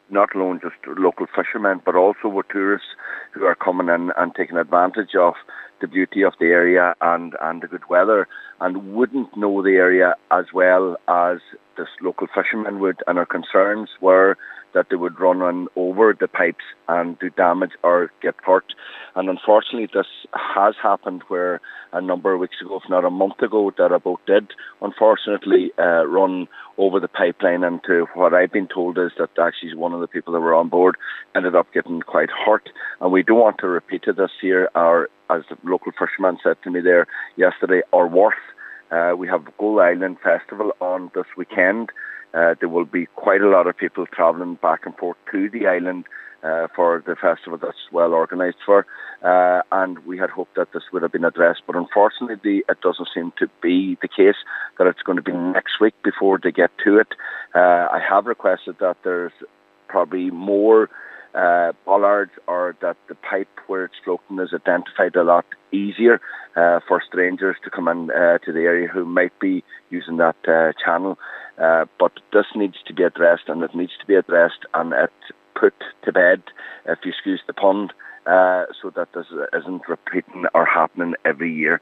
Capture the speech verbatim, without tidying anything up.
not alone just local fishermen, but also with tourists who are coming in and taking advantage of the beauty of the area and, and the good weather, and wouldn't know the area as well as this local fishermen would. And our concerns were that they would run on over the pipes and do damage or get hurt. And unfortunately, this has happened, where a number of weeks ago, if not a month ago, that a boat did unfortunately uh, run over the pipeline, and to what I've been told is that actually one of the people that were on board ended up getting quite hurt. And we don't want to repeat this here, or as the local fisherman said to me there yesterday, or worse. Uh, we have the Gold Island Festival on this weekend. Uh, there will be quite a lot of people travelling back and forth to the island uh, for the festival that's well organised for. Uh, and we had hoped that this would have been addressed, but unfortunately it doesn't seem to be the case, that it's going to be next week before they get to it. Uh, I have requested that there's probably more uh, bollards, or that the pipe where it's floating is identified a lot easier uh, for strangers to come in uh, to the area who might be using that uh, channel. Uh, but this needs to be addressed, and it needs to be addressed and it put to bed, if you excuse the pun, uh, so that this isn't repeating or happening every year.